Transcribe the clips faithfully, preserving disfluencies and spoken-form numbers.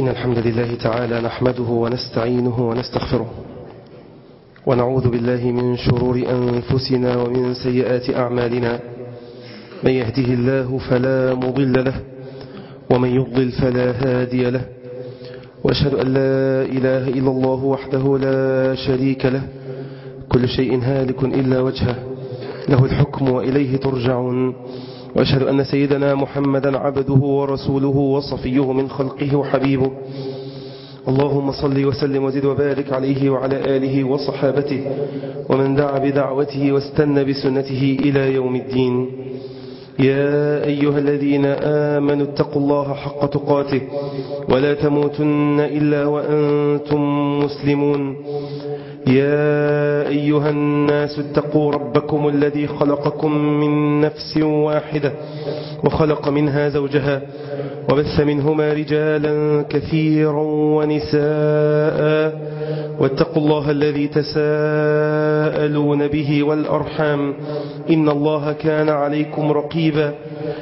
إن الحمد لله تعالى نحمده ونستعينه ونستغفره ونعوذ بالله من شرور أنفسنا ومن سيئات أعمالنا. من يهده الله فلا مضل له ومن يضلل فلا هادي له، وأشهد أن لا إله إلا الله وحده لا شريك له، كل شيء هالك إلا وجهه، له الحكم وإليه ترجعون. وأشهد أن سيدنا محمدا عبده ورسوله وصفيه من خلقه وحبيبه. اللهم صل وسلم وزد وبارك عليه وعلى آله وصحابته ومن دعا بدعوته واستنى بسنته إلى يوم الدين. يا أيها الذين آمنوا اتقوا الله حق تقاته ولا تموتن إلا وأنتم مسلمون. يا أيها الناس اتقوا ربكم الذي خلقكم من نفس واحدة وخلق منها زوجها وبث منهما رجالا كثيرا ونساء، واتقوا الله الذي تساءلون به والأرحام إن الله كان عليكم رقيبا.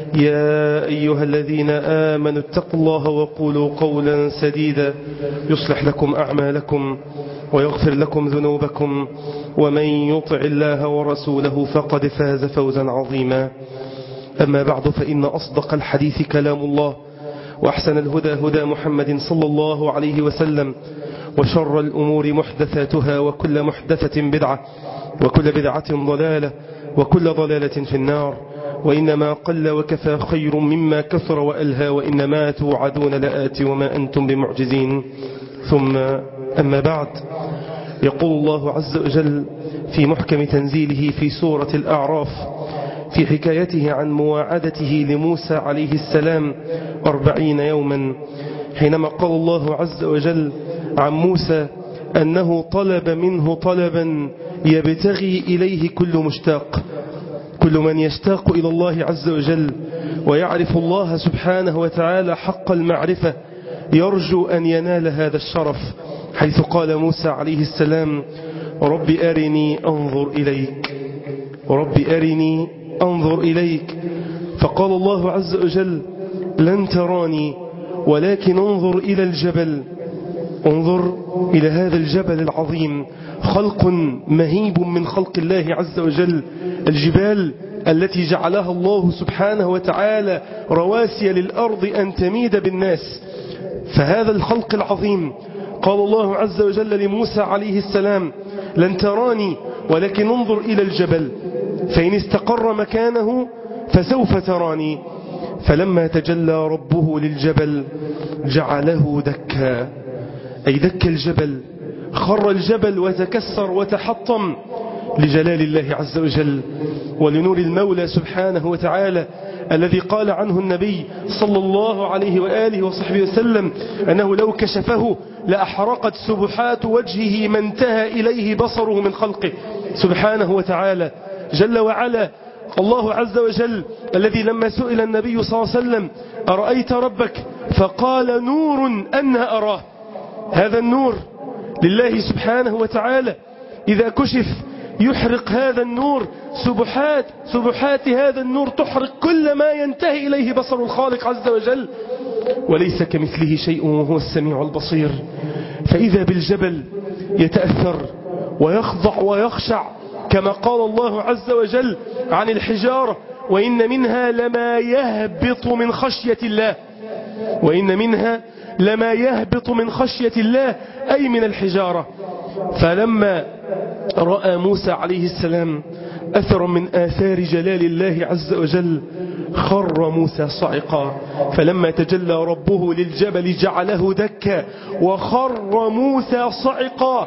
يا أيها الذين آمنوا اتقوا الله وقولوا قولا سديدا يصلح لكم أعمالكم ويغفر لكم ذنوبكم، ومن يطع الله ورسوله فقد فاز فوزا عظيما. أما بعد، فإن أصدق الحديث كلام الله، وأحسن الهدى هدى محمد صلى الله عليه وسلم، وشر الأمور محدثاتها، وكل محدثة بدعة، وكل بدعة ضلالة، وكل ضلالة في النار. وإنما قل وكفى خير مما كثر وألهى، وإنما توعدون لآت وما أنتم بمعجزين. ثم أما بعد، يقول الله عز وجل في محكم تنزيله في سورة الأعراف في حكايته عن مواعدته لموسى عليه السلام أربعين يوما، حينما قال الله عز وجل عن موسى أنه طلب منه طلبا يبتغي إليه كل مشتاق، كل من يشتاق إلى الله عز وجل ويعرف الله سبحانه وتعالى حق المعرفة يرجو أن ينال هذا الشرف، حيث قال موسى عليه السلام: رب أرني أنظر إليك، رب أرني أنظر إليك. فقال الله عز وجل: لن تراني ولكن انظر إلى الجبل، انظر إلى هذا الجبل العظيم، خلق مهيب من خلق الله عز وجل، الجبال التي جعلها الله سبحانه وتعالى رواسي للأرض أن تميد بالناس. فهذا الخلق العظيم قال الله عز وجل لموسى عليه السلام: لن تراني ولكن انظر إلى الجبل فإن استقر مكانه فسوف تراني. فلما تجلى ربه للجبل جعله دكا، أي دك الجبل، خر الجبل وتكسر وتحطم لجلال الله عز وجل ولنور المولى سبحانه وتعالى، الذي قال عنه النبي صلى الله عليه وآله وصحبه وسلم أنه لو كشفه لأحرقت سبحات وجهه ما انتهى إليه بصره من خلقه سبحانه وتعالى جل وعلا. الله عز وجل الذي لما سئل النبي صلى الله عليه وسلم: أرأيت ربك؟ فقال: نور أنا أراه. هذا النور لله سبحانه وتعالى، إذا كشف يحرق هذا النور، سبحات سبحات هذا النور تحرق كل ما ينتهي إليه بصر الخالق عز وجل، وليس كمثله شيء وهو السميع البصير. فإذا بالجبل يتأثر ويخضع ويخشع، كما قال الله عز وجل عن الحجارة: وإن منها لما يهبط من خشية الله، وإن منها لما يهبط من خشية الله، أي من الحجارة. فلما رأى موسى عليه السلام أثر من آثار جلال الله عز وجل خر موسى صعقا. فلما تجلى ربه للجبل جعله دكا وخر موسى صعقا،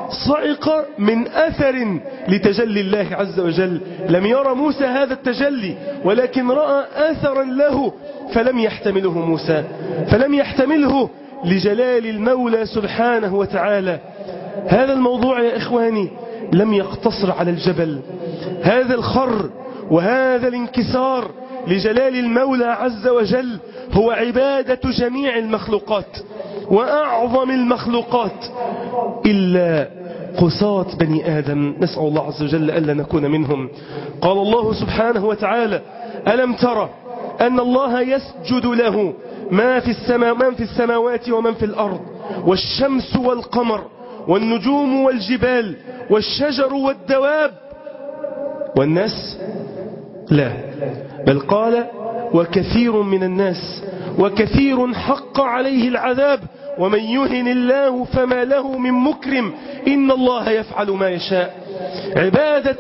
صعق من أثر لتجلي الله عز وجل. لم يرى موسى هذا التجلي، ولكن رأى أثرا له فلم يحتمله موسى، فلم يحتمله لجلال المولى سبحانه وتعالى. هذا الموضوع يا إخواني لم يقتصر على الجبل، هذا الخر وهذا الانكسار لجلال المولى عز وجل هو عبادة جميع المخلوقات وأعظم المخلوقات إلا قساة بني آدم، نسأل الله عز وجل ألا نكون منهم. قال الله سبحانه وتعالى: ألم ترى أن الله يسجد له ما في السماء من في السماوات ومن في الأرض والشمس والقمر والنجوم والجبال والشجر والدواب والناس؟ لا، بل قال وكثير من الناس وكثير حق عليه العذاب ومن يهن الله فما له من مكرم إن الله يفعل ما يشاء. عبادة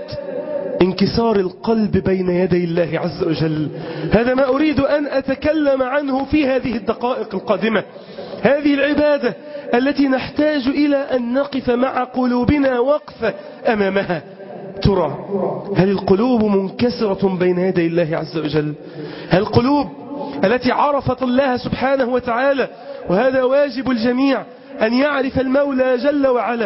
انكسار القلب بين يدي الله عز وجل، هذا ما أريد أن أتكلم عنه في هذه الدقائق القادمة. هذه العبادة التي نحتاج إلى أن نقف مع قلوبنا وقفة أمامها. ترى هل القلوب منكسرة بين يدي الله عز وجل؟ هل القلوب التي عرفت الله سبحانه وتعالى، وهذا واجب الجميع أن يعرف المولى جل وعلا،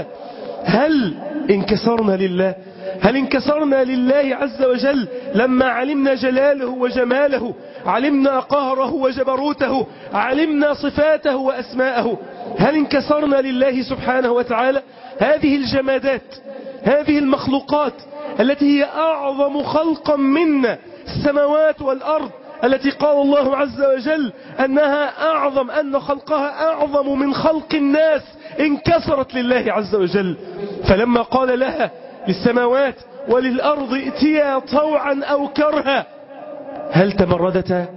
هل انكسرنا لله؟ هل انكسرنا لله عز وجل لما علمنا جلاله وجماله، علمنا قهره وجبروته، علمنا صفاته وأسماءه؟ هل انكسرنا لله سبحانه وتعالى؟ هذه الجمادات، هذه المخلوقات التي هي أعظم خلقا منا، السماوات والأرض التي قال الله عز وجل أنها أعظم، أن خلقها أعظم من خلق الناس، انكسرت لله عز وجل. فلما قال لها للسماوات وللأرض ائتيا طوعا أو كرها، هل تمردتا؟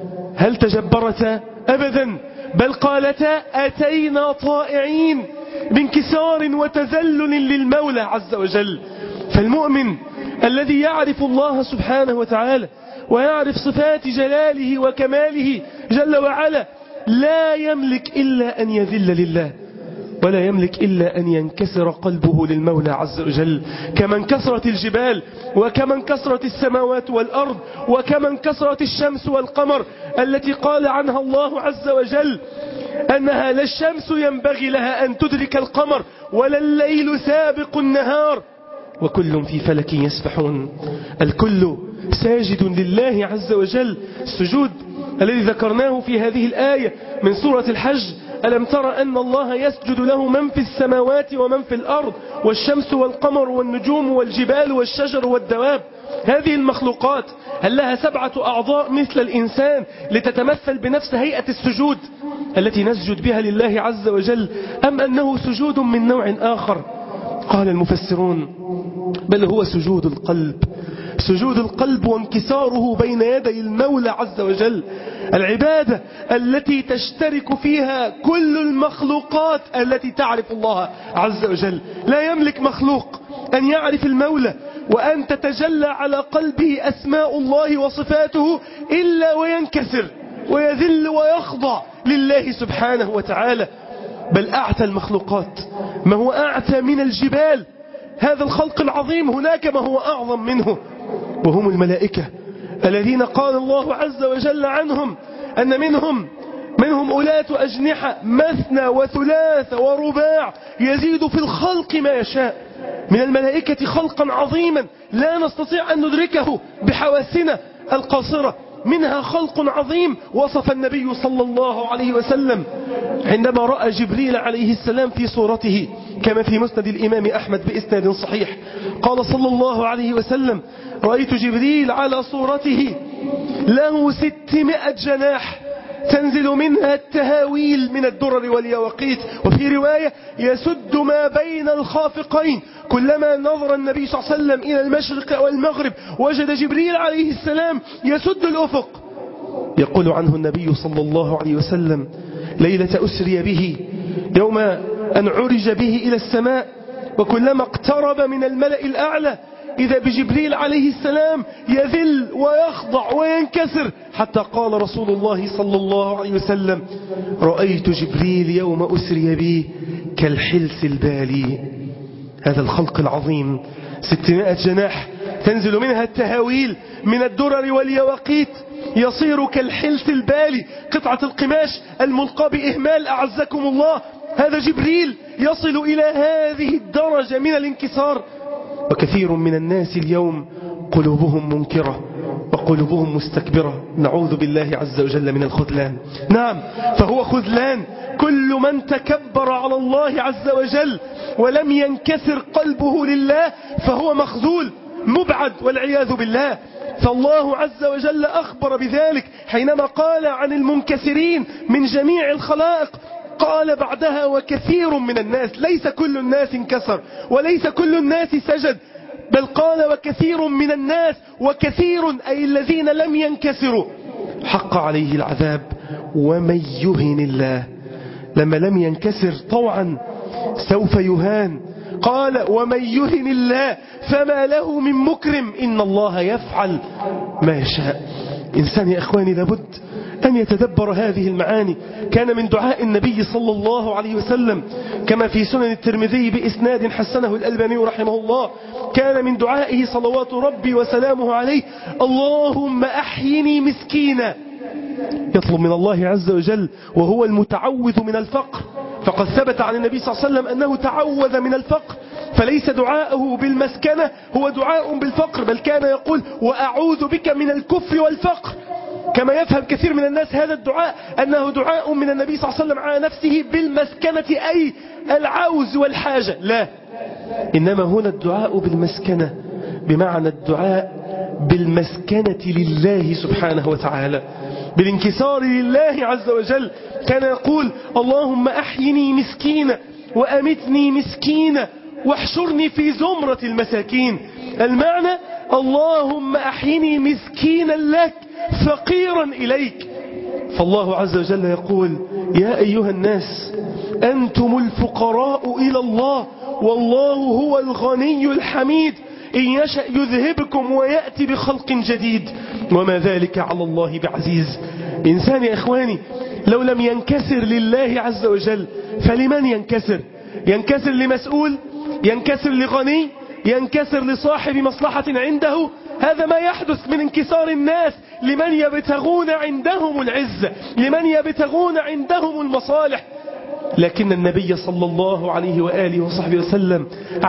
هل تجبرتا؟ أبدا، بل قالتا أتينا طائعين، بانكسار وتذلل للمولى عز وجل. فالمؤمن الذي يعرف الله سبحانه وتعالى ويعرف صفات جلاله وكماله جل وعلا لا يملك إلا أن يذل لله، ولا يملك إلا أن ينكسر قلبه للمولى عز وجل، كما انكسرت الجبال، وكما انكسرت السماوات والأرض، وكما انكسرت الشمس والقمر التي قال عنها الله عز وجل أنها لا الشمس ينبغي لها أن تدرك القمر ولا الليل سابق النهار وكل في فلك يسبحون. الكل ساجد لله عز وجل. السجود الذي ذكرناه في هذه الآية من سورة الحج، ألم تر أن الله يسجد له من في السماوات ومن في الأرض والشمس والقمر والنجوم والجبال والشجر والدواب. هذه المخلوقات هل لها سبعة أعضاء مثل الإنسان لتتمثل بنفس هيئة السجود التي نسجد بها لله عز وجل، أم أنه سجود من نوع آخر؟ قال المفسرون بل هو سجود القلب، سجود القلب وانكساره بين يدي المولى عز وجل. العبادة التي تشترك فيها كل المخلوقات التي تعرف الله عز وجل. لا يملك مخلوق أن يعرف المولى وأن تتجلى على قلبه أسماء الله وصفاته إلا وينكسر ويذل ويخضع لله سبحانه وتعالى. بل أعتى المخلوقات ما هو أعتى من الجبال، هذا الخلق العظيم هناك ما هو أعظم منه، وهم الملائكة الذين قال الله عز وجل عنهم أن منهم منهم أولاة أجنحة مثنى وثلاث ورباع يزيد في الخلق ما يشاء. من الملائكة خلقا عظيما لا نستطيع أن ندركه بحواسنا القاصرة. منها خلق عظيم وصف النبي صلى الله عليه وسلم عندما رأى جبريل عليه السلام في صورته كما في مسند الإمام أحمد بإسناد صحيح. قال صلى الله عليه وسلم رأيت جبريل على صورته له ستمائة جناح تنزل منها التهاويل من الدرر واليواقيت، وفي رواية يسد ما بين الخافقين. كلما نظر النبي صلى الله عليه وسلم إلى المشرق والمغرب وجد جبريل عليه السلام يسد الأفق. يقول عنه النبي صلى الله عليه وسلم ليلة أسري به يوم أن عرج به إلى السماء، وكلما اقترب من الملأ الأعلى إذا بجبريل عليه السلام يذل ويخضع وينكسر، حتى قال رسول الله صلى الله عليه وسلم رأيت جبريل يوم أسري بي كالحلس البالي. هذا الخلق العظيم ستمائة جناح تنزل منها التهاويل من الدرر واليواقيت، يصير كالحلس البالي، قطعة القماش الملقى بإهمال أعزكم الله. هذا جبريل يصل إلى هذه الدرجة من الانكسار. وكثير من الناس اليوم قلوبهم منكرة وقلوبهم مستكبرة، نعوذ بالله عز وجل من الخذلان. نعم، فهو خذلان كل من تكبر على الله عز وجل ولم ينكسر قلبه لله، فهو مخذول مبعد والعياذ بالله. فالله عز وجل أخبر بذلك حينما قال عن المنكسرين من جميع الخلائق، قال بعدها وكثير من الناس. ليس كل الناس انكسر وليس كل الناس سجد، بل قال وكثير من الناس، وكثير أي الذين لم ينكسروا حق عليه العذاب. ومن يهن الله، لما لم ينكسر طوعا سوف يهان. قال ومن يهن الله فما له من مكرم، إن الله يفعل ما يشاء. إنسان يا إخواني لابد أن يتدبر هذه المعاني. كان من دعاء النبي صلى الله عليه وسلم كما في سنن الترمذي بإسناد حسنه الألباني رحمه الله، كان من دعائه صلوات ربي وسلامه عليه اللهم أحيني مسكينا. يطلب من الله عز وجل وهو المتعوذ من الفقر، فقد ثبت عن النبي صلى الله عليه وسلم أنه تعوذ من الفقر، فليس دعاءه بالمسكنة هو دعاء بالفقر، بل كان يقول وأعوذ بك من الكفر والفقر. كما يفهم كثير من الناس هذا الدعاء أنه دعاء من النبي صلى الله عليه وسلم على نفسه بالمسكنة أي العوز والحاجة، لا، إنما هنا الدعاء بالمسكنة بمعنى الدعاء بالمسكنة لله سبحانه وتعالى، بالانكسار لله عز وجل. كان يقول اللهم أحيني مسكينا وأمتني مسكينا واحشرني في زمرة المساكين. المعنى اللهم أحيني مسكينا لك فقيرا إليك. فالله عز وجل يقول يا أيها الناس أنتم الفقراء إلى الله والله هو الغني الحميد، إن يشأ يذهبكم ويأتي بخلق جديد وما ذلك على الله بعزيز. إنسان يا إخواني لو لم ينكسر لله عز وجل فلمن ينكسر؟ ينكسر لمسؤول، ينكسر لغني، ينكسر لصاحب مصلحة عنده. هذا ما يحدث من انكسار الناس لمن يبتغون عندهم العزة، لمن يبتغون عندهم المصالح. لكن النبي صلى الله عليه وآله وصحبه وسلم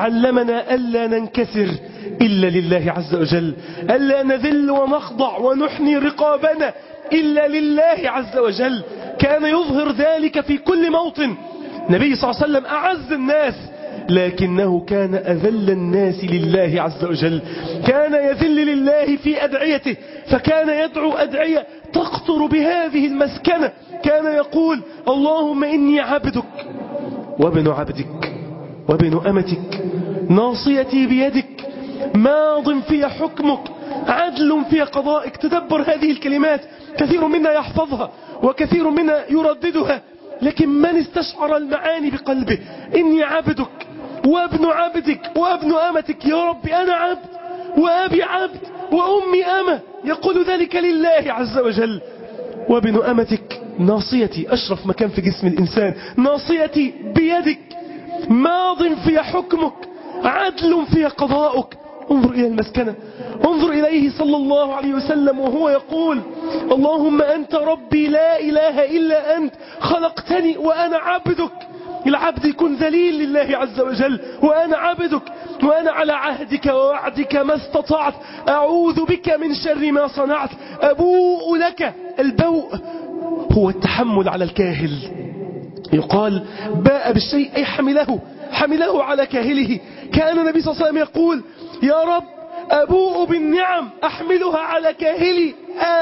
علمنا ألا ننكسر إلا لله عز وجل، ألا نذل ونخضع ونحني رقابنا إلا لله عز وجل. كان يظهر ذلك في كل موطن. النبي صلى الله عليه وسلم أعز الناس لكنه كان أذل الناس لله عز وجل، كان يذل لله في أدعيته، فكان يدعو أدعية تقطر بهذه المسكنة. كان يقول اللهم إني عبدك وابن عبدك وابن أمتك ناصيتي بيدك ماض في حكمك عدل في قضائك. تدبر هذه الكلمات، كثير منا يحفظها وكثير منا يرددها، لكن من استشعر المعاني بقلبه إني عبدك وابن عبدك وابن أمتك. يا رب أنا عبد وأبي عبد وأمي أمة، يقول ذلك لله عز وجل. وابن أمتك ناصيتي، أشرف مكان في جسم الإنسان، ناصيتي بيدك ماض في حكمك عدل في قضاؤك. انظر إلى المسكنة، انظر إليه صلى الله عليه وسلم وهو يقول اللهم أنت ربي لا إله إلا أنت خلقتني وأنا عبدك. العبد يكون ذليل لله عز وجل، وأنا عبدك وأنا على عهدك ووعدك ما استطعت، أعوذ بك من شر ما صنعت، أبوء لك. البوء هو التحمل على الكاهل، يقال باء بالشيء أي حمله حمله على كاهله. كان النبي صلى الله عليه وسلم يقول يا رب أبوء بالنعم أحملها على كاهلي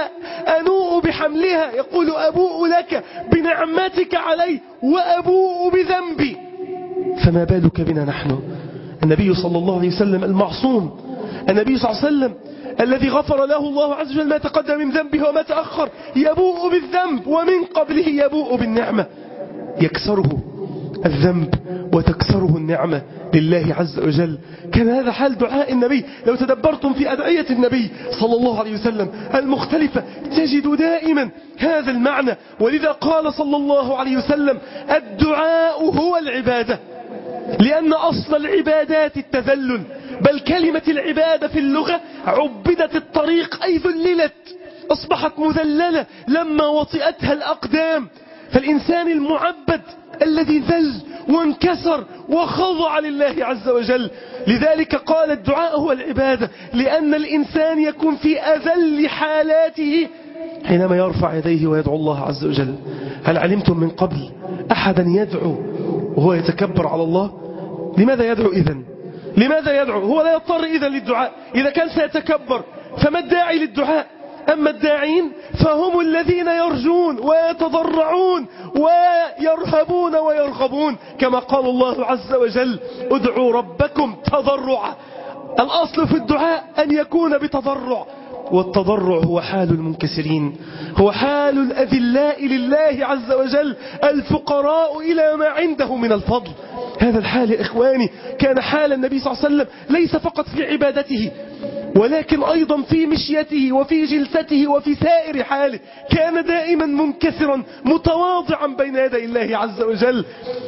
أنوء بحملها، يقول أبوء لك بنعمتك علي وأبوء بذنبي. فما بالك بنا نحن؟ النبي صلى الله عليه وسلم المعصوم، النبي صلى الله عليه وسلم الذي غفر له الله عز وجل ما تقدم من ذنبه وما تأخر، يبوء بالذنب ومن قبله يبوء بالنعمة. يكسره الذنب وتكسره النعمة لله عز وجل. كان هذا حال دعاء النبي. لو تدبرتم في أدعية النبي صلى الله عليه وسلم المختلفة تجد دائما هذا المعنى. ولذا قال صلى الله عليه وسلم الدعاء هو العبادة، لأن أصل العبادات التذلل، بل كلمة العبادة في اللغة عبدت الطريق أي ذللت، أصبحت مذللة لما وطئتها الأقدام. فالإنسان المعبد الذي ذل وانكسر وخضع لله عز وجل. لذلك قال الدعاء هو العبادة، لأن الإنسان يكون في أذل حالاته حينما يرفع يديه ويدعو الله عز وجل. هل علمتم من قبل أحدا يدعو وهو يتكبر على الله؟ لماذا يدعو إذن؟ لماذا يدعو؟ هو لا يضطر إذن للدعاء. إذا كان سيتكبر فما الداعي للدعاء؟ أما الداعين فهم الذين يرجون ويتضرعون ويرهبون ويرغبون، كما قال الله عز وجل ادعوا ربكم تضرعا. الأصل في الدعاء أن يكون بتضرع، والتضرع هو حال المنكسرين، هو حال الأذلاء لله عز وجل، الفقراء إلى ما عنده من الفضل. هذا الحال يا إخواني كان حال النبي صلى الله عليه وسلم، ليس فقط في عبادته ولكن أيضا في مشيته وفي جلسته وفي سائر حاله، كان دائما منكسرا متواضعا بين يدي الله عز وجل.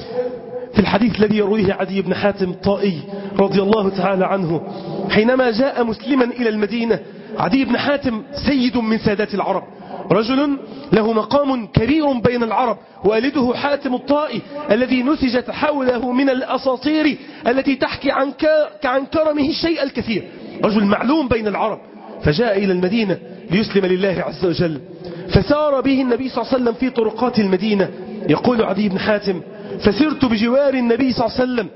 في الحديث الذي يرويه عدي بن حاتم الطائي رضي الله تعالى عنه، حينما جاء مسلما إلى المدينة، عدي بن حاتم سيد من سادات العرب، رجل له مقام كبير بين العرب، والده حاتم الطائي الذي نسجت حوله من الأساطير التي تحكي عن عن كرمه الشيء الكثير، رجل معلوم بين العرب. فجاء إلى المدينة ليسلم لله عز وجل، فسار به النبي صلى الله عليه وسلم في طرقات المدينة. يقول عدي بن حاتم: فسرت بجوار النبي صلى الله عليه وسلم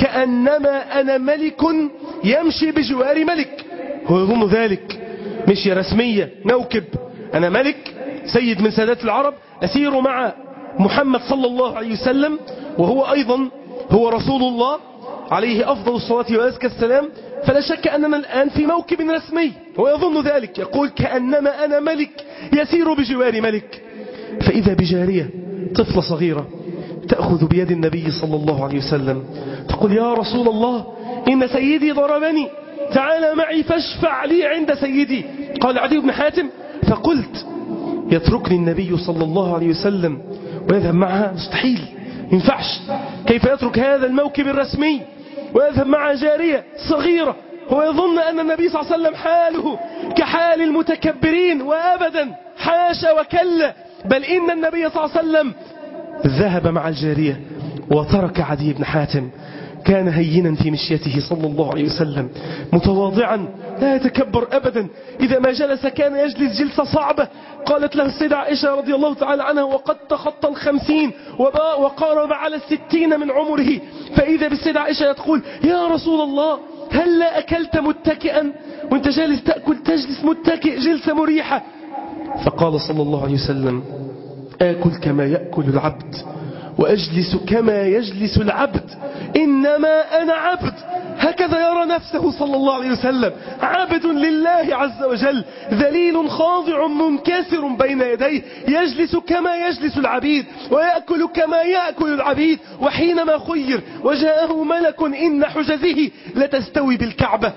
كأنما أنا ملك يمشي بجوار ملك. هو يظن ذلك مشي رسمية موكب، أنا ملك سيد من سادات العرب أسير مع محمد صلى الله عليه وسلم، وهو أيضا هو رسول الله عليه أفضل الصلاة وأزكى السلام، فلا شك أننا الآن في موكب رسمي. هو يظن ذلك، يقول كأنما أنا ملك يسير بجوار ملك. فإذا بجارية طفلة صغيرة تأخذ بيد النبي صلى الله عليه وسلم تقول: يا رسول الله إن سيدي ضربني، تعال معي فاشفع لي عند سيدي. قال عدي بن حاتم: فقلت يتركني النبي صلى الله عليه وسلم ويذهب معها؟ مستحيل، ينفعش. كيف يترك هذا الموكب الرسمي ويذهب مع جارية صغيرة؟ هو يظن أن النبي صلى الله عليه وسلم حاله كحال المتكبرين، وأبدا، حاشا وكلا، بل إن النبي صلى الله عليه وسلم ذهب مع الجارية وترك عدي بن حاتم. كان هينا في مشيته صلى الله عليه وسلم، متواضعا لا يتكبر أبدا. إذا ما جلس كان يجلس جلسة صعبة. قالت له السيدة عائشة رضي الله تعالى عنها وقد تخطى الخمسين وقارب على الستين من عمره، فإذا بالسيدة عائشة تقول: يا رسول الله هل لا أكلت متكئا؟ وانت جالس تأكل تجلس متكئ جلسة مريحة. فقال صلى الله عليه وسلم: آكل كما يأكل العبد وأجلس كما يجلس العبد، إنما أنا عبد. هكذا يرى نفسه صلى الله عليه وسلم، عبد لله عز وجل، ذليل خاضع منكسر بين يديه، يجلس كما يجلس العبيد ويأكل كما يأكل العبيد. وحينما خير وجاءه ملك إن حجزه لتستوي بالكعبة،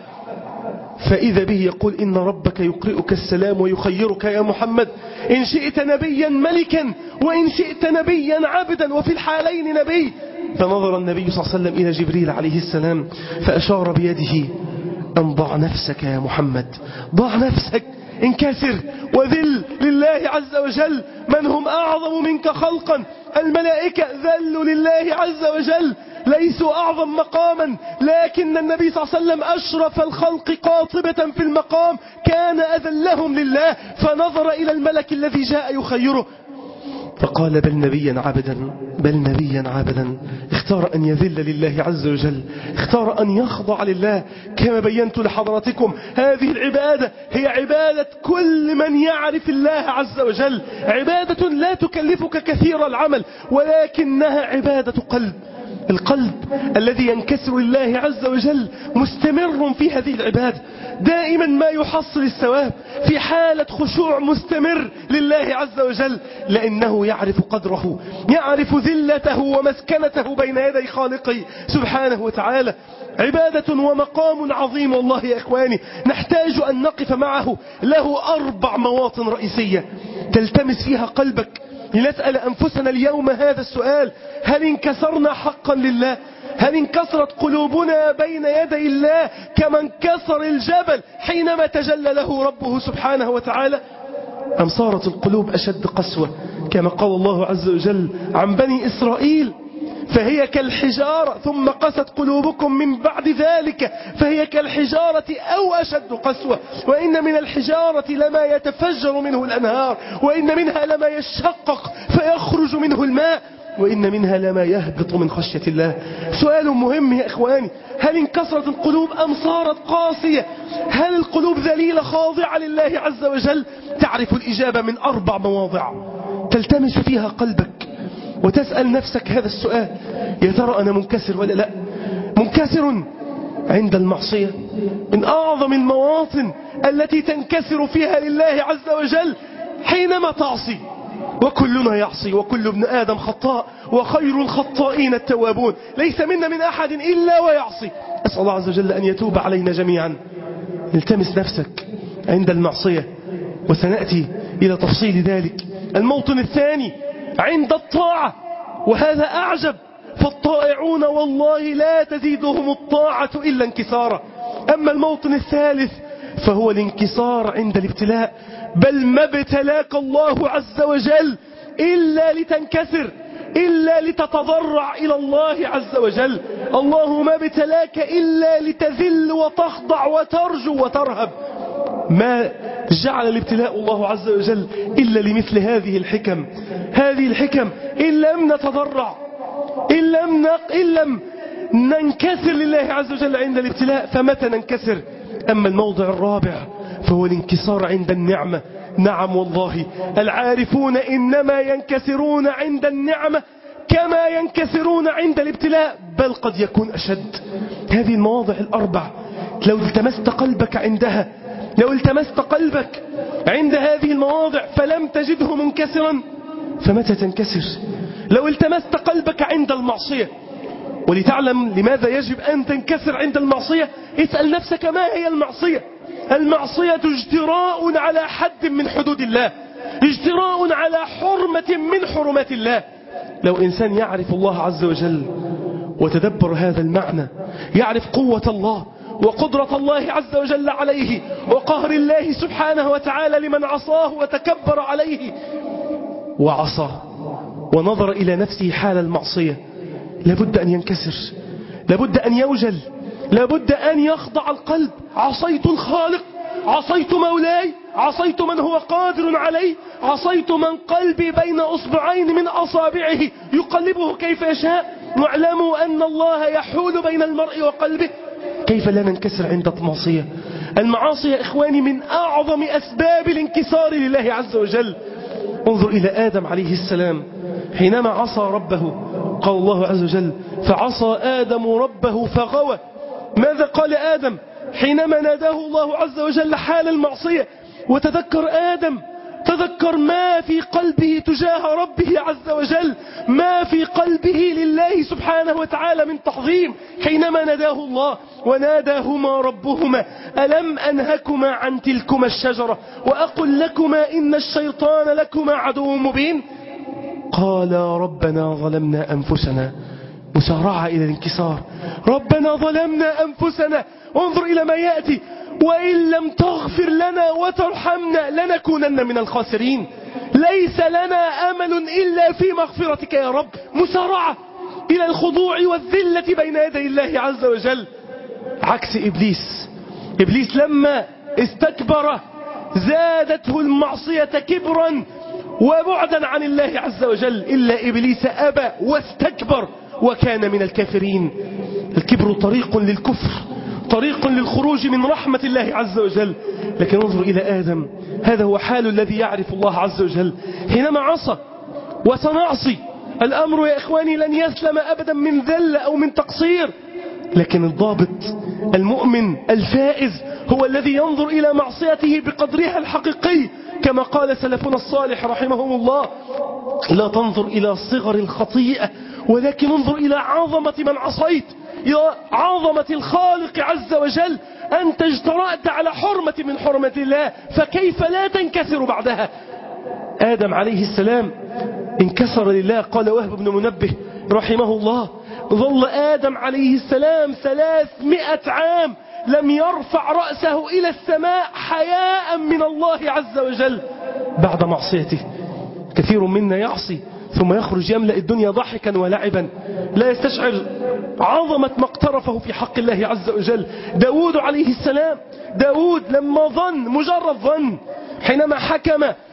فإذا به يقول: إن ربك يقرئك السلام ويخيرك يا محمد، إن شئت نبيا ملكا وإن شئت نبيا عبدا، وفي الحالين نبي. فنظر النبي صلى الله عليه وسلم إلى جبريل عليه السلام فأشار بيده أن ضع نفسك يا محمد، ضع نفسك، انكسر وذل لله عز وجل. من هم أعظم منك خلقا؟ الملائكة ذلوا لله عز وجل، ليسوا أعظم مقاما، لكن النبي صلى الله عليه وسلم أشرف الخلق قاطبة في المقام، كان أذلهم لله. فنظر إلى الملك الذي جاء يخيره فقال: بل نبيا عبدا، بل نبيا عبدا. اختار أن يذل لله عز وجل، اختار أن يخضع لله. كما بينت لحضراتكم، هذه العبادة هي عبادة كل من يعرف الله عز وجل، عبادة لا تكلفك كثير العمل، ولكنها عبادة قلب. القلب الذي ينكسر لله عز وجل مستمر في هذه العبادة، دائما ما يحصل الثواب في حالة خشوع مستمر لله عز وجل، لأنه يعرف قدره، يعرف ذلته ومسكنته بين يدي خالقه سبحانه وتعالى. عبادة ومقام عظيم والله يا إخواني، نحتاج أن نقف معه. له أربع مواطن رئيسية تلتمس فيها قلبك، لنسأل أنفسنا اليوم هذا السؤال: هل انكسرنا حقا لله؟ هل انكسرت قلوبنا بين يدي الله كما انكسر الجبل حينما تجلى له ربه سبحانه وتعالى؟ أم صارت القلوب أشد قسوة كما قال الله عز وجل عن بني إسرائيل: فهي كالحجارة ثم قست قلوبكم من بعد ذلك فهي كالحجارة أو أشد قسوة، وإن من الحجارة لما يتفجر منه الأنهار وإن منها لما يشقق فيخرج منه الماء. وإن منها لما يهبط من خشية الله. سؤال مهم يا إخواني، هل انكسرت القلوب أم صارت قاسية؟ هل القلوب ذليلة خاضعة لله عز وجل؟ تعرف الإجابة من أربع مواضع تلتمس فيها قلبك وتسأل نفسك هذا السؤال: يا ترى أنا منكسر ولا لا؟ منكسر عند المعصية، من أعظم المواطن التي تنكسر فيها لله عز وجل حينما تعصي، وكلنا يعصي وكل ابن آدم خطاء وخير الخطائين التوابون، ليس منا من أحد إلا ويعصي. أسأل الله عز وجل أن يتوب علينا جميعا. التمس نفسك عند المعصية وسنأتي إلى تفصيل ذلك. الموطن الثاني عند الطاعة، وهذا أعجب، فالطائعون والله لا تزيدهم الطاعة إلا انكسارا. أما الموطن الثالث فهو الانكسار عند الابتلاء، بل ما ابتلاك الله عز وجل إلا لتنكسر، إلا لتتضرع إلى الله عز وجل. الله ما ابتلاك إلا لتذل وتخضع وترجو وترهب. ما جعل الابتلاء الله عز وجل إلا لمثل هذه الحكم. هذه الحكم إن لم نتضرع، إن لم, نق... إن لم ننكسر لله عز وجل عند الابتلاء فمتى ننكسر؟ أما الموضع الرابع فهو الانكسار عند النعمة. نعم والله، العارفون إنما ينكسرون عند النعمة كما ينكسرون عند الابتلاء، بل قد يكون أشد. هذه المواضع الأربع لو التمست قلبك عندها، لو التمست قلبك عند هذه المواضع فلم تجده منكسرا، فمتى تنكسر؟ لو التمست قلبك عند المعصية، ولتعلم لماذا يجب أن تنكسر عند المعصية، اسأل نفسك ما هي المعصية؟ المعصية اجتراء على حد من حدود الله، اجتراء على حرمة من حرمات الله. لو إنسان يعرف الله عز وجل وتدبر هذا المعنى، يعرف قوة الله وقدرة الله عز وجل عليه وقهر الله سبحانه وتعالى لمن عصاه وتكبر عليه وعصى، ونظر إلى نفسه حال المعصية، لابد أن ينكسر، لابد أن يوجل، لابد أن يخضع القلب. عصيت الخالق، عصيت مولاي، عصيت من هو قادر علي، عصيت من قلبي بين أصبعين من أصابعه يقلبه كيف يشاء، واعلموا أن الله يحول بين المرء وقلبه. كيف لا ننكسر عند المعصية؟ المعاصي يا إخواني من أعظم أسباب الانكسار لله عز وجل. انظر إلى آدم عليه السلام حينما عصى ربه، قال الله عز وجل: فعصى آدم ربه فغوى. ماذا قال آدم حينما ناداه الله عز وجل حال المعصية؟ وتذكر آدم، تذكر ما في قلبه تجاه ربه عز وجل، ما في قلبه لله سبحانه وتعالى من تعظيم حينما ناداه الله: وناداهما ربهما ألم أنهكما عن تلكما الشجرة وأقل لكما إن الشيطان لكما عدو مبين. قال ربنا ظلمنا أنفسنا، مسارعة إلى الانكسار، ربنا ظلمنا أنفسنا. انظر إلى ما يأتي: وإن لم تغفر لنا وترحمنا لنكونن من الخاسرين. ليس لنا أمل إلا في مغفرتك يا رب. مسارعة إلى الخضوع والذلة بين يدي الله عز وجل، عكس إبليس. إبليس لما استكبر زادته المعصية كبرا وبعدا عن الله عز وجل، إلا إبليس أبى واستكبر وكان من الكافرين. الكبر طريق للكفر، طريق للخروج من رحمة الله عز وجل. لكن انظر إلى آدم، هذا هو حال الذي يعرف الله عز وجل حينما عصى. وسنعصي، الأمر يا إخواني لن يسلم أبدا من ذل أو من تقصير، لكن الضابط المؤمن الفائز هو الذي ينظر إلى معصيته بقدرها الحقيقي، كما قال سلفنا الصالح رحمهم الله: لا تنظر إلى صغر الخطيئة ولكن انظر إلى عظمة من عصيت، إلى عظمة الخالق عز وجل. أنت اجترأت على حرمة من حرمة الله، فكيف لا تنكسر بعدها؟ آدم عليه السلام انكسر لله. قال وهب بن منبه رحمه الله: ظل آدم عليه السلام ثلاثمائة عام لم يرفع رأسه إلى السماء حياء من الله عز وجل بعد معصيته. كثير منا يعصي ثم يخرج يملأ الدنيا ضحكا ولعبا، لا يستشعر عظمة ما اقترفه في حق الله عز وجل. داود عليه السلام، داود لما ظن، مجرد ظن، حينما حكم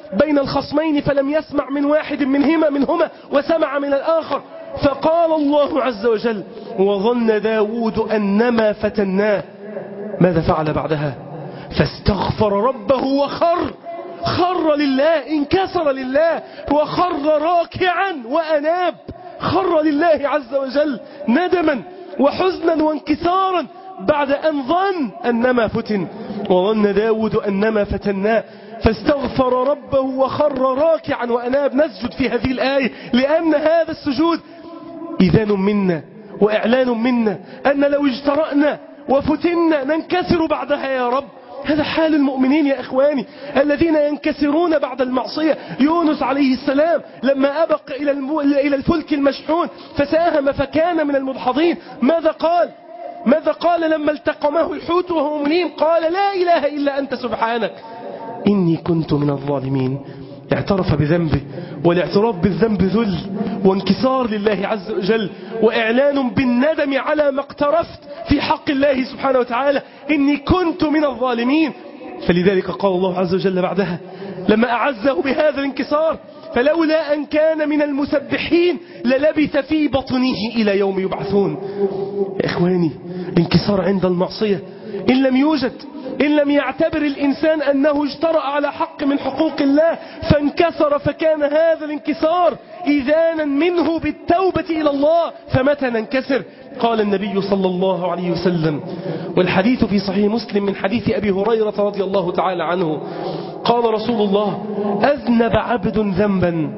بين الخصمين فلم يسمع من واحد منهما منهما وسمع من الآخر. فقال الله عز وجل: وظن داود أنما فتناه. ماذا فعل بعدها؟ فاستغفر ربه وخر خر لله، انكسر لله وخر راكعا وأناب، خر لله عز وجل ندما وحزنا وانكسارا بعد أن ظن أنما فتن. وظن داود أنما فتناه فاستغفر ربه وخر راكعا وأناب. نسجد في هذه الآية لأن هذا السجود إذان منا وإعلان منا أن لو اجترأنا وفتنا ننكسر بعدها يا رب. هذا حال المؤمنين يا إخواني الذين ينكسرون بعد المعصية. يونس عليه السلام لما أبق إلى الفلك المشحون فساهم فكان من المدحضين، ماذا قال؟ ماذا قال لما التقمه الحوت وهو مليم؟ قال: لا إله إلا أنت سبحانك إني كنت من الظالمين. اعترف بذنبه، والاعتراف بالذنب ذل وانكسار لله عز وجل وإعلان بالندم على ما اقترفت في حق الله سبحانه وتعالى، إني كنت من الظالمين. فلذلك قال الله عز وجل بعدها لما أعزه بهذا الانكسار: فلولا أن كان من المسبحين للبث في بطنه إلى يوم يبعثون. يا إخواني الانكسار عند المعصية إن لم يوجد، إن لم يعتبر الإنسان أنه اجترأ على حق من حقوق الله فانكسر، فكان هذا الانكسار إذانا منه بالتوبة إلى الله. فمتى ننكسر؟ قال النبي صلى الله عليه وسلم، والحديث في صحيح مسلم من حديث أبي هريرة رضي الله تعالى عنه، قال رسول الله: أذنب عبد ذنبا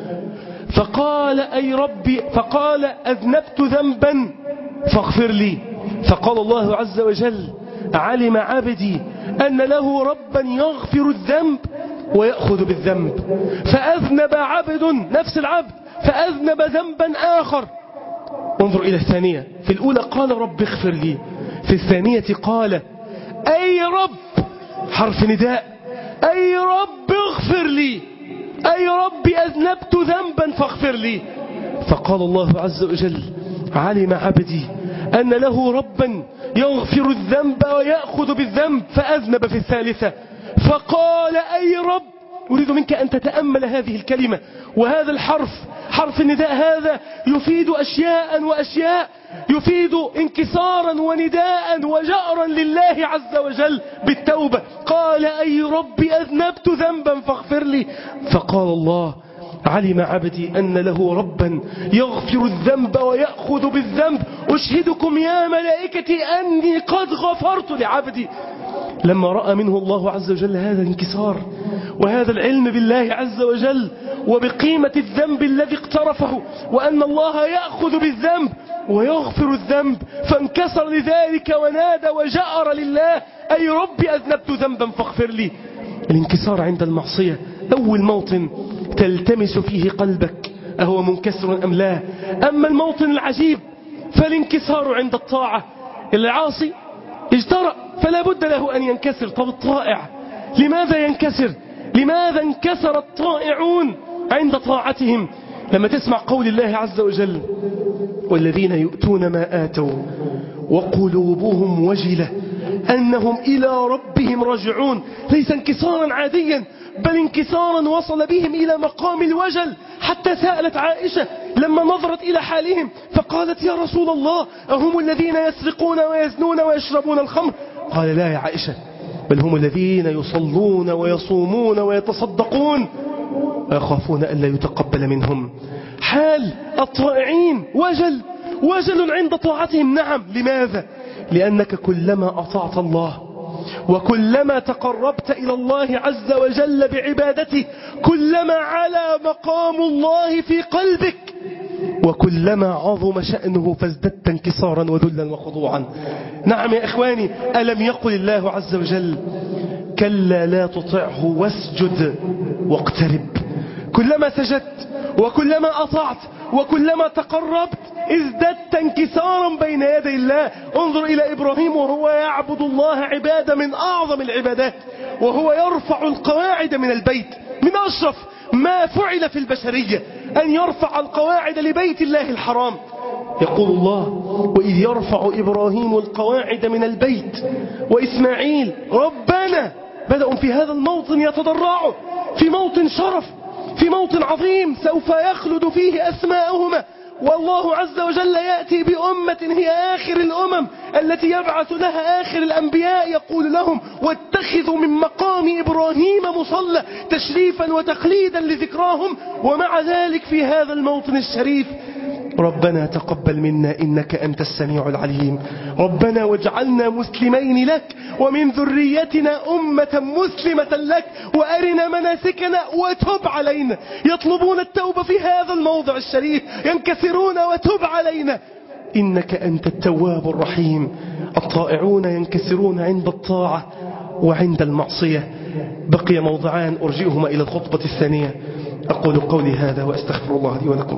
فقال: أي ربي، فقال: أذنبت ذنبا فاغفر لي. فقال الله عز وجل: علم عبدي أن له ربا يغفر الذنب ويأخذ بالذنب. فأذنب عبد، نفس العبد، فأذنب ذنبا آخر. انظر إلى الثانية، في الأولى قال: رب اغفر لي، في الثانية قال: أي رب، حرف نداء، أي رب اغفر لي، أي رب أذنبت ذنبا فاغفر لي. فقال الله عز وجل: علم عبدي أن له ربا يغفر الذنب ويأخذ بالذنب. فأذنب في الثالثة فقال: أي رب. أريد منك أن تتأمل هذه الكلمة وهذا الحرف، حرف النداء هذا يفيد أشياء وأشياء، يفيد انكسارا ونداء وجأرا لله عز وجل بالتوبة. قال: أي رب أذنبت ذنبا فاغفر لي. فقال الله: علم عبدي أن له ربا يغفر الذنب ويأخذ بالذنب، أشهدكم يا ملائكتي أني قد غفرت لعبدي. لما رأى منه الله عز وجل هذا الانكسار وهذا العلم بالله عز وجل وبقيمة الذنب الذي اقترفه وأن الله يأخذ بالذنب ويغفر الذنب، فانكسر لذلك ونادى وجأر لله: أي رب أذنبت ذنبا فاغفر لي. الانكسار عند المعصية أول موطن تلتمس فيه قلبك أهو منكسر أم لا. أما الموطن العجيب فالانكسار عند الطاعة. العاصي اجترأ فلا بد له أن ينكسر. طب الطائع لماذا ينكسر؟ لماذا انكسر الطائعون عند طاعتهم؟ لما تسمع قول الله عز وجل: والذين يؤتون ما آتوا وقلوبهم وجلة أنهم إلى ربهم راجعون، ليس انكسارا عاديا بل انكسارا وصل بهم إلى مقام الوجل، حتى سألت عائشة لما نظرت إلى حالهم فقالت: يا رسول الله أهم الذين يسرقون ويزنون ويشربون الخمر؟ قال: لا يا عائشة، بل هم الذين يصلون ويصومون ويتصدقون ويخافون ألا يتقبل منهم. حال الطائعين وجل، وجل عند طاعتهم. نعم، لماذا؟ لأنك كلما أطعت الله وكلما تقربت إلى الله عز وجل بعبادته كلما علا مقام الله في قلبك وكلما عظم شأنه فازددت انكسارا وذلا وخضوعا. نعم يا إخواني، ألم يقل الله عز وجل: كلا لا تطعه واسجد واقترب. كلما سجدت وكلما أطعت وكلما تقربت ازددت انكسارا بين يدي الله. انظر إلى إبراهيم وهو يعبد الله عبادة من أعظم العبادات، وهو يرفع القواعد من البيت، من أشرف ما فعل في البشرية أن يرفع القواعد لبيت الله الحرام. يقول الله: وإذ يرفع إبراهيم القواعد من البيت وإسماعيل ربنا. بدأوا في هذا الموطن يتضرعوا: في موطن شرف، في موطن عظيم سوف يخلد فيه أسماءهما، والله عز وجل يأتي بأمة هي آخر الأمم التي يبعث لها آخر الأنبياء، يقول لهم واتخذوا من مقام إبراهيم مصلى تشريفا وتقليدا لذكراهم. ومع ذلك في هذا الموطن الشريف ربنا تقبل منا إنك أنت السميع العليم، ربنا واجعلنا مسلمين لك ومن ذريتنا أمة مسلمة لك وأرنا مناسكنا وتب علينا. يطلبون التوبة في هذا الموضع الشريف، ينكسرون وتب علينا إنك أنت التواب الرحيم. الطائعون ينكسرون عند الطاعة وعند المعصية. بقي موضعان أرجئهما إلى الخطبة الثانية. أقول قولي هذا وأستغفر الله لي ولكم.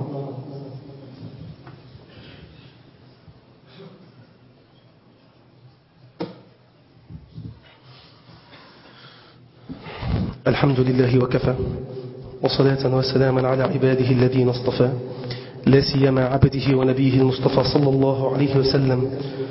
الحمد لله وكفى، وصلاة وسلاما على عباده الذين اصطفى، لا سيما عبده ونبيه المصطفى صلى الله عليه وسلم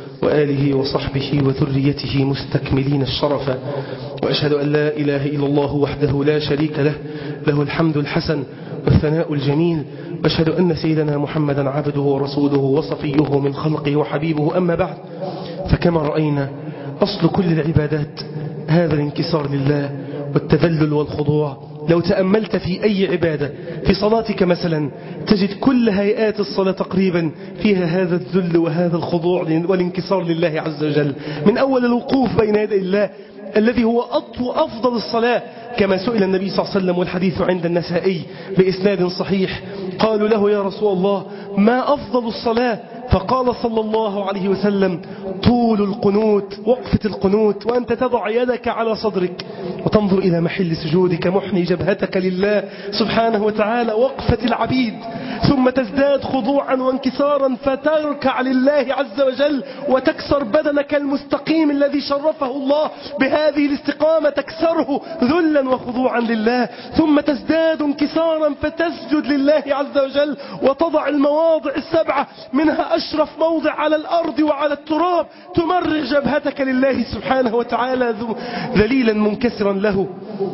وآله وصحبه وذريته مستكملين الشرف. وأشهد أن لا إله إلا الله وحده لا شريك له، له الحمد الحسن والثناء الجميل. وأشهد أن سيدنا محمدا عبده ورسوله وصفيه من خلقه وحبيبه. أما بعد، فكما رأينا أصل كل العبادات هذا الانكسار لله والتذلل والخضوع. لو تأملت في أي عبادة، في صلاتك مثلا، تجد كل هيئات الصلاة تقريبا فيها هذا الذل وهذا الخضوع والانكسار لله عز وجل، من أول الوقوف بين يدي الله الذي هو أفضل الصلاة، كما سئل النبي صلى الله عليه وسلم والحديث عند النسائي بإسناد صحيح. قالوا له يا رسول الله ما أفضل الصلاة؟ فقال صلى الله عليه وسلم طول القنوت، وقفة القنوت، وأنت تضع يدك على صدرك وتنظر إلى محل سجودك محني جبهتك لله سبحانه وتعالى، وقفة العبيد، ثم تزداد خضوعا وانكسارا فتركع لله عز وجل وتكسر بدنك المستقيم الذي شرفه الله بهذه الاستقامة، تكسره ذلا وخضوعا لله، ثم تزداد انكسارا فتسجد لله عز وجل وتضع المواضع السبعة منها أشرف موضع على الأرض وعلى التراب، تمرغ جبهتك لله سبحانه وتعالى ذليلا منكسرا له.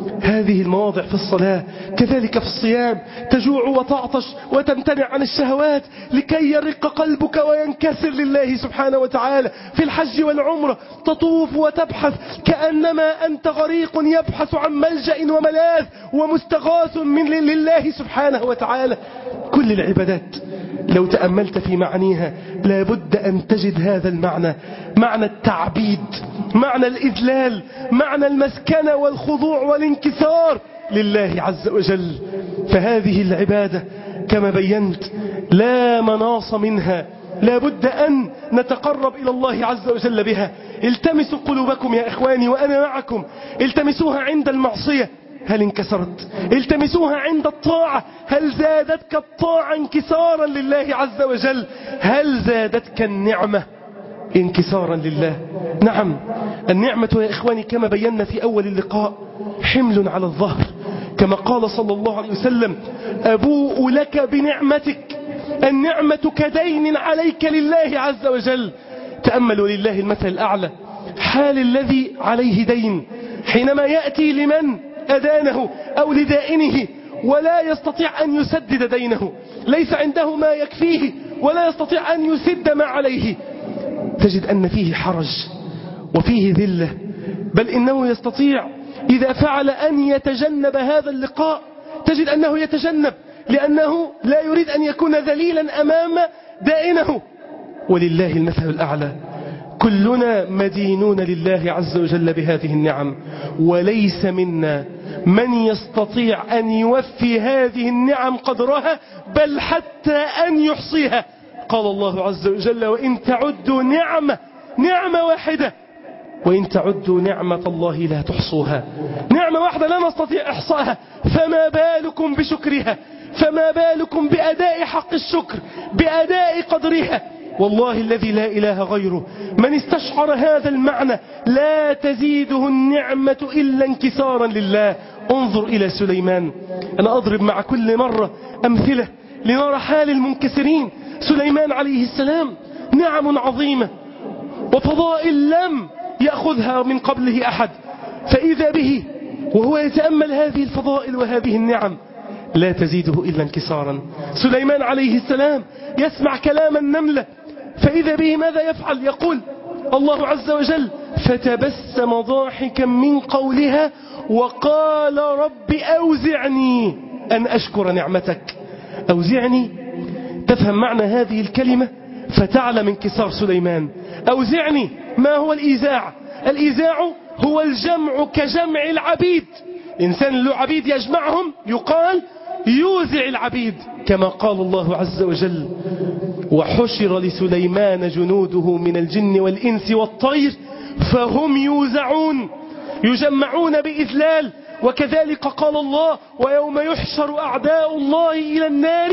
هذه المواضع في الصلاة. كذلك في الصيام تجوع وتعطش وتمتنع عن الشهوات لكي يرق قلبك وينكسر لله سبحانه وتعالى. في الحج والعمرة تطوف وتبحث كأنما أنت غريق يبحث عن ملجأ وملاذ ومستغاث من لله سبحانه وتعالى. كل العبادات لو تأملت في معانيها لابد أن تجد هذا المعنى، معنى التعبيد، معنى الإذلال، معنى المسكنة والخضوع والانكسار لله عز وجل. فهذه العبادة كما بينت لا مناص منها، لابد أن نتقرب إلى الله عز وجل بها. التمسوا قلوبكم يا إخواني وأنا معكم، التمسوها عند المعصية هل انكسرت؟ التمسوها عند الطاعة هل زادتك الطاعة انكسارا لله عز وجل؟ هل زادتك النعمة انكسارا لله؟ نعم، النعمة يا إخواني كما بينا في أول اللقاء حمل على الظهر، كما قال صلى الله عليه وسلم أبوء لك بنعمتك، النعمة كدين عليك لله عز وجل. تأملوا لله المثل الأعلى حال الذي عليه دين حينما يأتي لمن أدانه أو لدائنه ولا يستطيع أن يسدد دينه، ليس عنده ما يكفيه ولا يستطيع أن يسد ما عليه، تجد أن فيه حرج وفيه ذلة، بل إنه يستطيع إذا فعل أن يتجنب هذا اللقاء، تجد أنه يتجنب لأنه لا يريد أن يكون ذليلا أمام دائنه. ولله المثل الأعلى، كلنا مدينون لله عز وجل بهذه النعم، وليس منا من يستطيع أن يوفي هذه النعم قدرها بل حتى أن يحصيها. قال الله عز وجل وإن تعدوا نعمة نعمة واحدة وإن تعدوا نعمة الله لا تحصوها. نعمة واحدة لا نستطيع إحصاها، فما بالكم بشكرها، فما بالكم بأداء حق الشكر، بأداء قدرها. والله الذي لا إله غيره من استشعر هذا المعنى لا تزيده النعمة إلا انكسارا لله. انظر إلى سليمان. أنا أضرب مع كل مرة أمثلة لنرى حال المنكسرين. سليمان عليه السلام نعم عظيمة وفضائل لم يأخذها من قبله أحد، فإذا به وهو يتأمل هذه الفضائل وهذه النعم لا تزيده إلا انكسارا. سليمان عليه السلام يسمع كلام النملة فإذا به ماذا يفعل؟ يقول الله عز وجل فتبسم ضاحكا من قولها وقال رب أوزعني أن أشكر نعمتك. أوزعني، تفهم معنى هذه الكلمة فتعلم انكسار سليمان. أوزعني، ما هو الإيزاع؟ الإيزاع هو الجمع كجمع العبيد. إنسان له عبيد يجمعهم يقال يوزع العبيد، كما قال الله عز وجل وحشر لسليمان جنوده من الجن والإنس والطير فهم يوزعون، يجمعون بإذلال. وكذلك قال الله ويوم يحشر أعداء الله إلى النار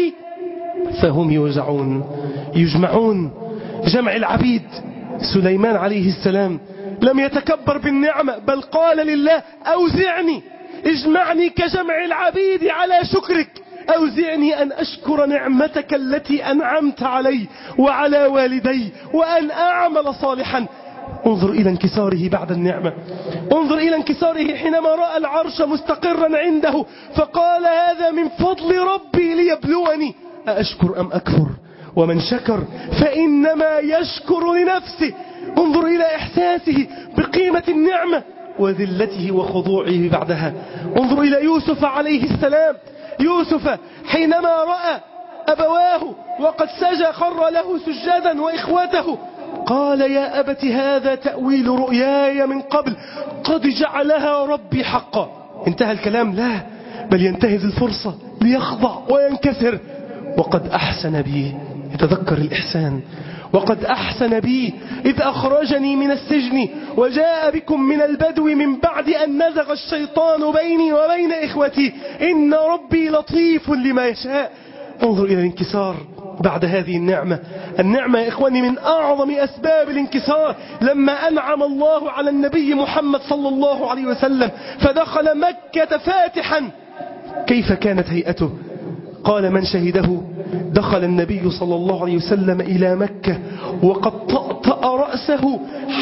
فهم يوزعون، يجمعون، جمع العبيد. سليمان عليه السلام لم يتكبر بالنعمة بل قال لله أوزعني، اجمعني كجمع العبيد على شكرك، أوزعني أن أشكر نعمتك التي أنعمت علي وعلى والدي وأن أعمل صالحا. انظر إلى انكساره بعد النعمة، انظر إلى انكساره حينما رأى العرش مستقرا عنده فقال هذا من فضل ربي ليبلوني أأشكر أم أكفر، ومن شكر فإنما يشكر لنفسه. انظر إلى إحساسه بقيمة النعمة وذلته وخضوعه بعدها. انظر إلى يوسف عليه السلام، يوسف حينما رأى أبواه وقد سجى خر له سجادا وإخوته قال يا أبت هذا تأويل رؤياي من قبل قد جعلها ربي حقا. انتهى الكلام؟ لا، بل ينتهز الفرصة ليخضع وينكسر. وقد أحسن بي، يتذكر الإحسان، وقد أحسن بي إذ أخرجني من السجن وجاء بكم من البدو من بعد أن نزغ الشيطان بيني وبين إخوتي إن ربي لطيف لما يشاء. انظر إلى الانكسار بعد هذه النعمة. النعمة يا إخواني من أعظم أسباب الانكسار. لما أنعم الله على النبي محمد صلى الله عليه وسلم فدخل مكة فاتحا، كيف كانت هيئته؟ قال من شهده دخل النبي صلى الله عليه وسلم إلى مكة وقد طأطأ رأسه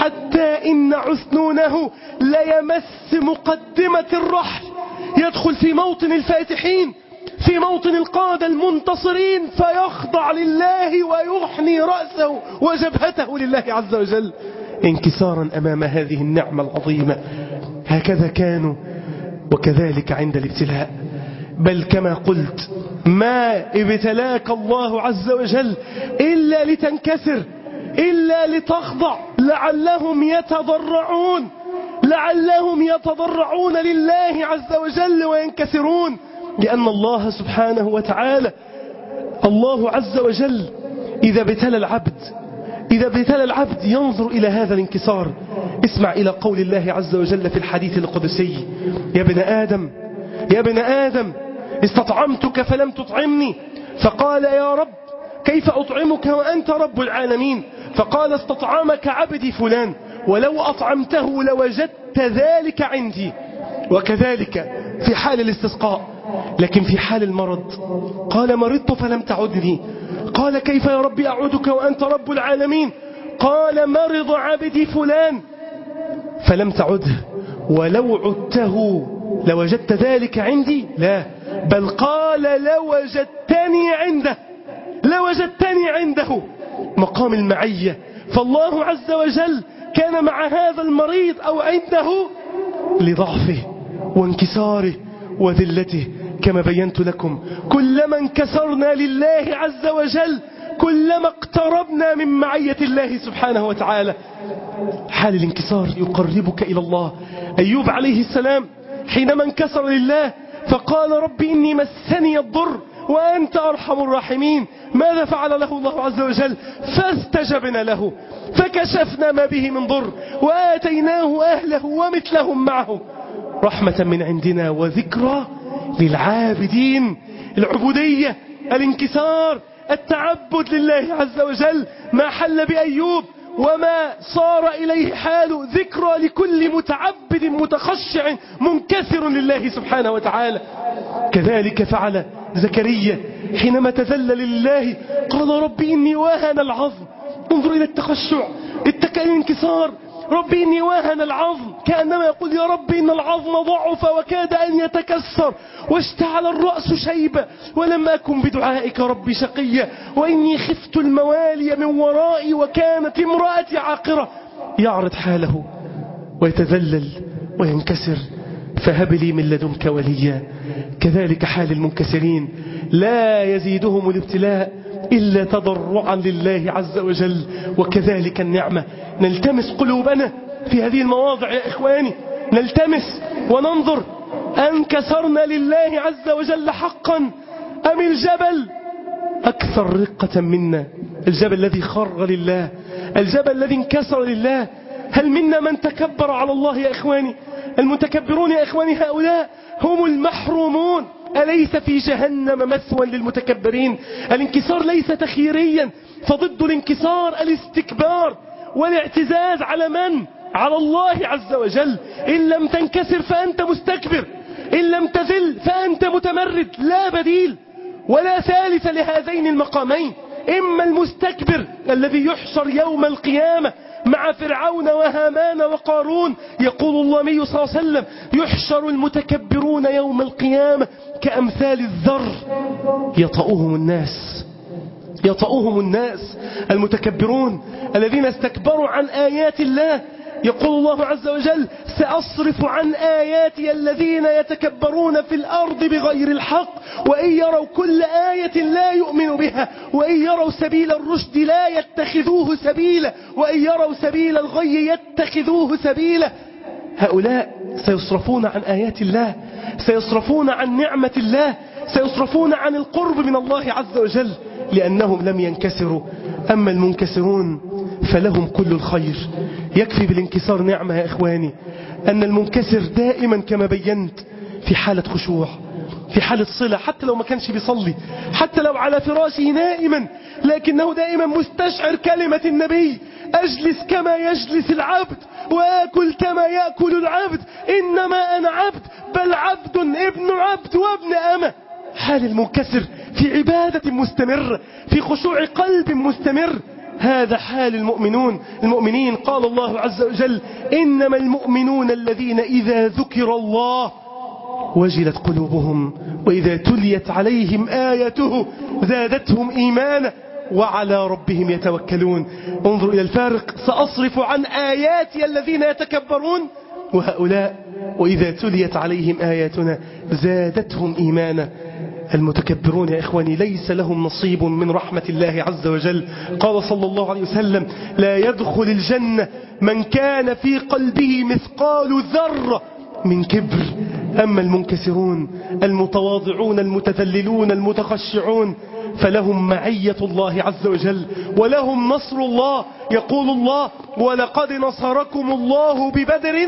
حتى إن عثنونه ليمس مقدمة الرحل، يدخل في موطن الفاتحين، في موطن القادة المنتصرين فيخضع لله ويحني رأسه وجبهته لله عز وجل انكسارا أمام هذه النعمة العظيمة. هكذا كانوا، وكذلك عند الابتلاء. بل كما قلت ما ابتلاك الله عز وجل إلا لتنكسر، إلا لتخضع، لعلهم يتضرعون، لعلهم يتضرعون لله عز وجل وينكسرون. لأن الله سبحانه وتعالى، الله عز وجل إذا ابتلى العبد إذا ابتلى العبد ينظر إلى هذا الانكسار. اسمع إلى قول الله عز وجل في الحديث القدسي يا ابن آدم يا ابن آدم استطعمتك فلم تطعمني، فقال يا رب كيف أطعمك وأنت رب العالمين؟ فقال استطعمك عبدي فلان ولو أطعمته لوجدت ذلك عندي. وكذلك في حال الاستسقاء. لكن في حال المرض قال مرضت فلم تعدني، قال كيف يا رب أعودك وأنت رب العالمين؟ قال مرض عبدي فلان فلم تعده ولو عدته لوجدت ذلك عندي؟ لا، بل قال لوجدتني عنده، لوجدتني عنده، مقام المعية. فالله عز وجل كان مع هذا المريض أو عنده لضعفه وانكساره وذلته. كما بينت لكم كلما انكسرنا لله عز وجل كلما اقتربنا من معية الله سبحانه وتعالى. حال الانكسار يقربك إلى الله. أيوب عليه السلام حينما انكسر لله فقال رب إني مسني الضر وأنت أرحم الراحمين، ماذا فعل له الله عز وجل؟ فاستجبنا له فكشفنا ما به من ضر وآتيناه أهله ومثلهم معهم رحمة من عندنا وذكرى للعابدين. العبودية، الانكسار، التعبد لله عز وجل ما حل بأيوب وما صار إليه حاله ذكرى لكل متعبد متخشع منكسر لله سبحانه وتعالى. كذلك فعل زكريا حينما تذلل لله قال رب إني واهن العظم. انظر إلى التخشع، الانكسار. رب إني واهن العظم كأنما يقول يا رب إن العظم ضعف وكاد أن يتكسر واشتعل الرأس شيبة ولم أكن بدعائك ربي شقيا وإني خفت الموالي من ورائي وكانت امرأتي عاقرة. يعرض حاله ويتذلل وينكسر. فهب لي من لدنك وليا. كذلك حال المنكسرين، لا يزيدهم الابتلاء إلا تضرعا لله عز وجل. وكذلك النعمة. نلتمس قلوبنا في هذه المواضع يا إخواني، نلتمس وننظر أنكسرنا لله عز وجل حقا أم الجبل أكثر رقة منا؟ الجبل الذي خر لله، الجبل الذي انكسر لله. هل منا من تكبر على الله يا إخواني؟ المتكبرون يا إخواني هؤلاء هم المحرومون. أليس في جهنم مثوى للمتكبرين؟ الانكسار ليس تخييريا، فضد الانكسار الاستكبار والاعتزاز على من؟ على الله عز وجل. إن لم تنكسر فأنت مستكبر، إن لم تذل فأنت متمرد. لا بديل ولا ثالث لهذين المقامين. إما المستكبر الذي يحشر يوم القيامة مع فرعون وهامان وقارون. يقول النبي صلى الله عليه وسلم يحشر المتكبرون يوم القيامة كأمثال الذر يطأهم الناس، يطأهم الناس. المتكبرون الذين استكبروا عن آيات الله. يقول الله عز وجل سأصرف عن آياتي الذين يتكبرون في الأرض بغير الحق وإن يروا كل آية لا يؤمنوا بها وإن يروا سبيل الرشد لا يتخذوه سبيلا وإن يروا سبيل الغي يتخذوه سبيلا. هؤلاء سيصرفون عن آيات الله، سيصرفون عن نعمة الله، سيصرفون عن القرب من الله عز وجل لأنهم لم ينكسروا. أما المنكسرون فلهم كل الخير. يكفي بالانكسار نعمة يا إخواني أن المنكسر دائما كما بينت في حالة خشوع، في حالة صلة، حتى لو ما كانش بيصلي، حتى لو على فراشه نائما، لكنه دائما مستشعر كلمة النبي أجلس كما يجلس العبد وآكل كما يأكل العبد إنما أنا عبد بل عبد ابن عبد وابن أمة. حال المنكسر في عبادة مستمرة، في خشوع قلب مستمر. هذا حال المؤمنون المؤمنين. قال الله عز وجل إنما المؤمنون الذين إذا ذكر الله وجلت قلوبهم وإذا تليت عليهم آياته زادتهم إيمانا وعلى ربهم يتوكلون. انظروا إلى الفارق. سأصرف عن آياتي الذين يتكبرون، وهؤلاء وإذا تليت عليهم آياتنا زادتهم إيمانا. المتكبرون يا إخواني ليس لهم نصيب من رحمة الله عز وجل. قال صلى الله عليه وسلم لا يدخل الجنة من كان في قلبه مثقال ذرة من كبر. أما المنكسرون المتواضعون المتذللون المتخشعون فلهم معية الله عز وجل ولهم نصر الله. يقول الله ولقد نصركم الله ببدر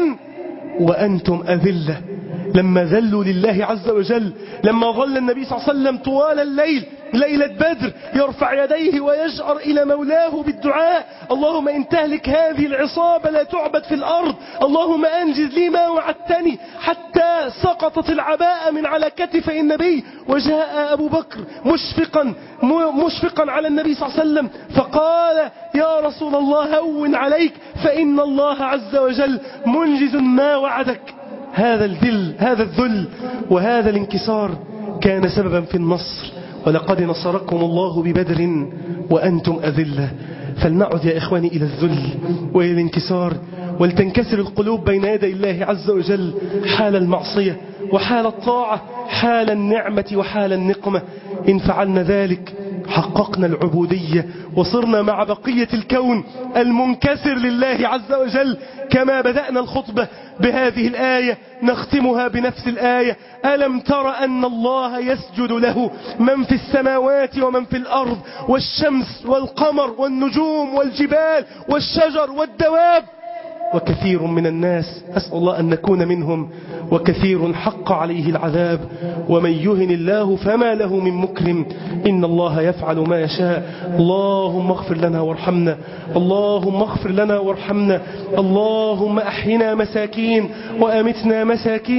وأنتم أذلة. لما ذلوا لله عز وجل، لما ظل النبي صلى الله عليه وسلم طوال الليل ليلة بدر يرفع يديه ويجأر إلى مولاه بالدعاء اللهم إن تهلك هذه العصابة لا تعبد في الأرض، اللهم أنجز لي ما وعدتني، حتى سقطت العباءة من على كتفي النبي وجاء أبو بكر مشفقا مشفقا على النبي صلى الله عليه وسلم فقال يا رسول الله هون عليك فإن الله عز وجل منجز ما وعدك. هذا الذل هذا الذل وهذا الانكسار كان سببا في النصر. ولقد نصركم الله ببدر وأنتم أذلة. فلنعد يا إخواني إلى الذل وإلى الانكسار ولتنكسر القلوب بين يدي الله عز وجل حال المعصية وحال الطاعة، حال النعمة وحال النقمة. إن فعلنا ذلك حققنا العبودية وصرنا مع بقية الكون المنكسر لله عز وجل. كما بدأنا الخطبة بهذه الآية نختمها بنفس الآية ألم تر أن الله يسجد له من في السماوات ومن في الأرض والشمس والقمر والنجوم والجبال والشجر والدواب وكثير من الناس أسأل الله أن نكون منهم وكثير حق عليه العذاب ومن يهن الله فما له من مكرم إن الله يفعل ما يشاء. اللهم اغفر لنا وارحمنا، اللهم اغفر لنا وارحمنا، اللهم أحينا مساكين وأمتنا مساكين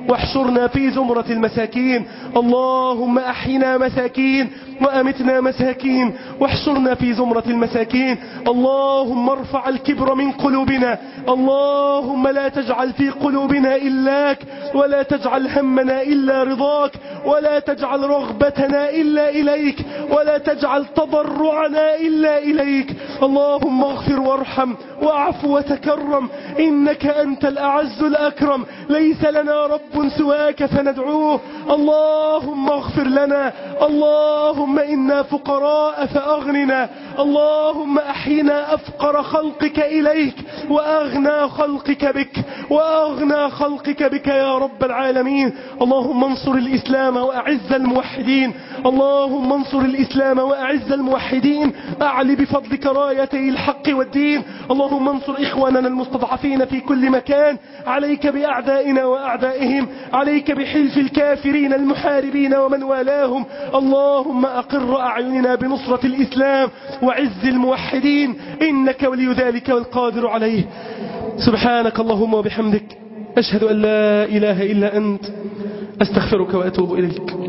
واحشرنا في زمرة المساكين. اللهم أحينا مساكين وأمتنا مساكين واحشرنا في زمرة المساكين. اللهم ارفع الكبر من قلوبنا. اللهم لا تجعل في قلوبنا إلاك، ولا تجعل همنا إلا رضاك، ولا تجعل رغبتنا إلا إليك، ولا تجعل تضرعنا إلا إليك. اللهم اغفر وارحم واعف وتكرم، إنك أنت الأعز الأكرم، ليس لنا رب سواك فندعوه. اللهم اغفر لنا. اللهم إنا فقراء فأغننا. اللهم أحينا أفقر خلقك إليك وأغنى خلقك بك، وأغنى خلقك بك يا رب العالمين. اللهم انصر الإسلام وأعز الموحدين. اللهم انصر الإسلام وأعز الموحدين. أعل بفضلك رايتي الحق والدين. اللهم انصر إخواننا المستضعفين في كل مكان. عليك بأعدائنا وأعدائهم، عليك بحلف الكافرين المحاربين ومن والاهم. اللهم أقر أعيننا بنصرة الإسلام وعز الموحدين، إنك ولي ذلك والقادر عليه. سبحانك اللهم وبحمدك، أشهد أن لا إله إلا أنت، أستغفرك وأتوب إليك.